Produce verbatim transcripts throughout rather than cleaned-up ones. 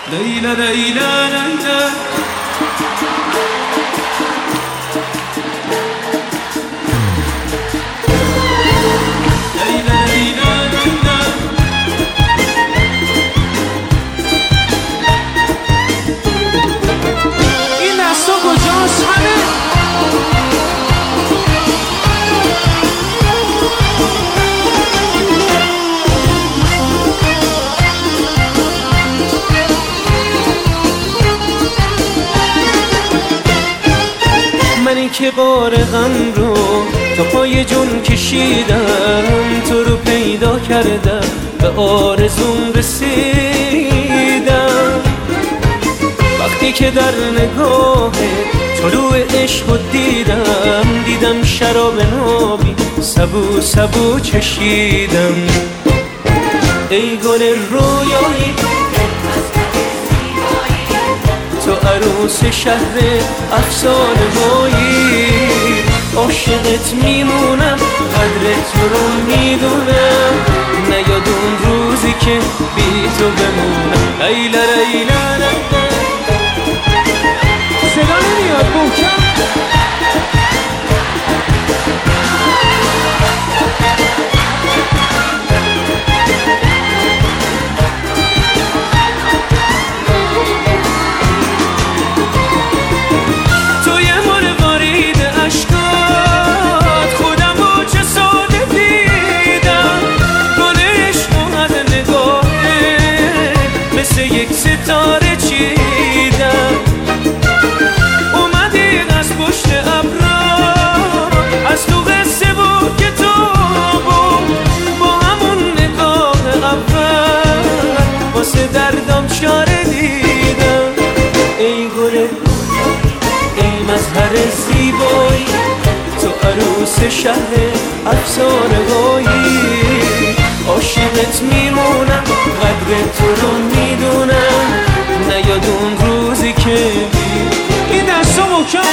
لیلا لیلا لیلا منی که بار غم رو تا پای جون کشیدم، تو رو پیدا کردم به آرزوم رسیدم. وقتی که در نگاه طلوع عشق دیدم، دیدم شراب نابی سبو سبو چشیدم. ای گل رویایی تو عروس شهر افسانه هایی، عاشقت میمونم قدر تو رو میدونم، نیاد اون روزی که بی تو بمونم. لیلا لیلا لیلا صدا نمیاد محکم. یک ستاره چیدم، اومدی از پشت ابرا، از تو قصه و کتاب و با همون نگاه اول واسه دردم چاره دیدم. ای گل ای مظهر زیبایی تو عروس شهر افسانه هایی، عاشقت میمونم قدر تو رو میدونم، نیاد اون روزی که بی این دستا محکم.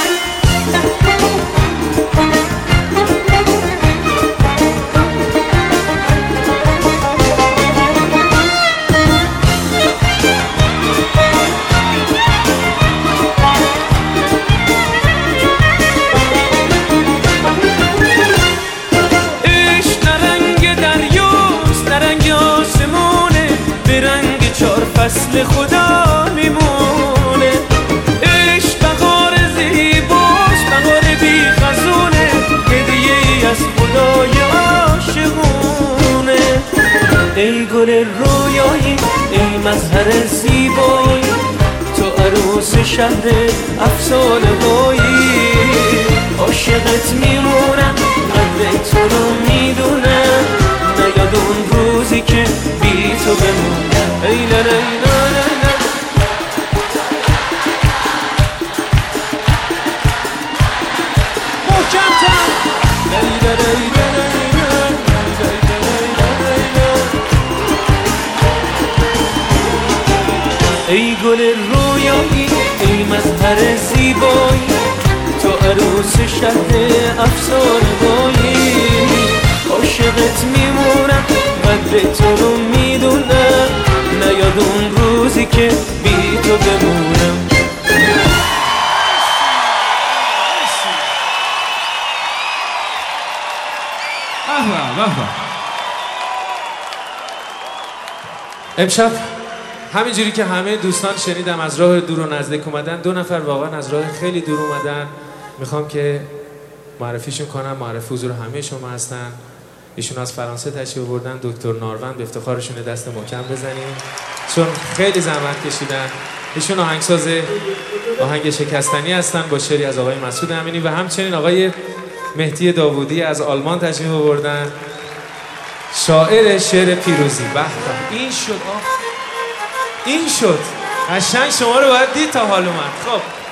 فصل خدا میمونه، عشق بهار زیباست، بهار بی خزونه، هدیه ای از خدای عاشقونه. ای گل رویایی ای مظهر زیبایی تو عروس شهر افسانه هایی، عاشقت میمونم قدر تو رو میدونم، نیاد اون روزی که بی تو بمونم. لیلا لیلا لیلا محکم‌تر. لیلا لیلا لیلا ای گل رویایی ای مظهر زیبایی تو عروس شهر افسانه هایی، عاشقت میمونم قدر تو رو میدونم، نیاد اون روزی که بی تو بمونم. امشب همینجوری که همه دوستان شنیدم از راه دور و نزدیک اومدن، دو نفر واقعا از راه خیلی دور اومدن، میخوام که معرفیشون کنم. معرف حضور همه شما هستن. ایشون از فرانسه تشریف آوردن، دکتر ناروند، به افتخارشون دست محکم بزنیم چون خیلی زحمت کشیدن. ایشون آهنگساز آهنگ شکستنی هستن با شعری از آقای مسعود امینی و همچنین آقای مهدی داوودی از آلمان تشریف آوردن، شاعر شعر پیروزی. به به این شد، آه این شد قشنگ، شما رو باید دید تا حال اومد. خب